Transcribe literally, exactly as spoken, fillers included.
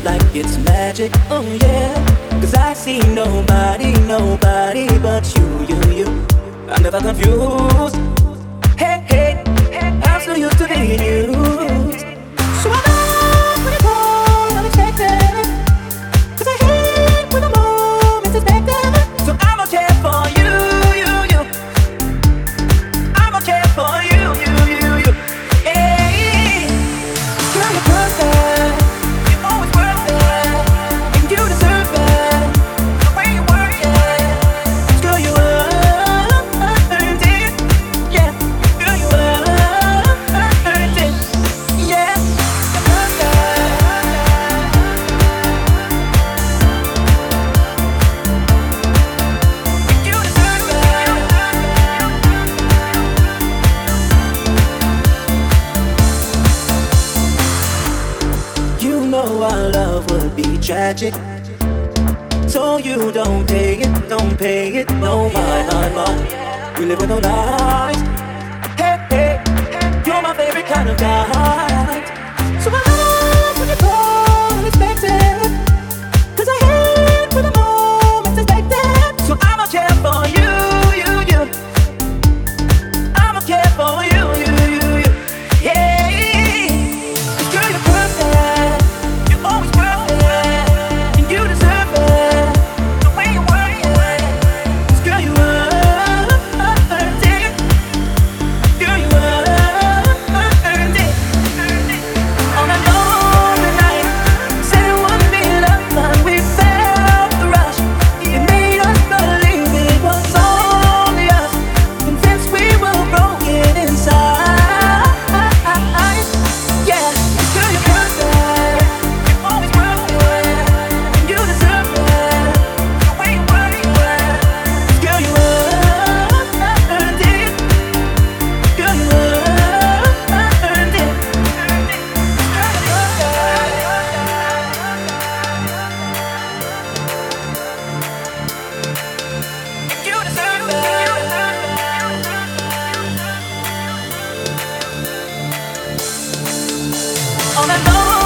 like it's magic, oh yeah. Cause I see nobody, nobody but you, you, you. I'm never confused. Hey, hey, I'm so used to being used. So I love when you call unexpected. Cause I hate when the moment's expected. So I'ma care for you, you, you. I'ma care for you, you, you, you. Hey, girl, you're perfect. You're always worth it. And you deserve it. The way you work it. Girl, you earned it. Yeah, girl, you earned it. Yeah, you're perfect. You deserve it. You know our love would be tragic, so you don't pay it, don't pay it, no mind, mind, mind. We live with no lies. Hey, hey, you're my favorite kind of guy. So I love when you call unexpected. Cause I hate when the moment's expected. So I'ma care for you, you, you. I'ma care for you, you, you, you. Yeah, girl, you're perfect. You're always worth it. And you deserve it. The way you work it. 'Cause girl, you earned it. Girl, you earned it. On a lonely night, said it wouldn't be love, but we felt the rush. It made us believe it was only us, convinced we were broken inside. Yeah, girl, you're perfect. You're always worth it. And you deserve it. The way you work it. Girl, you earned it. Girl, you earned it. You deserve it. On a lonely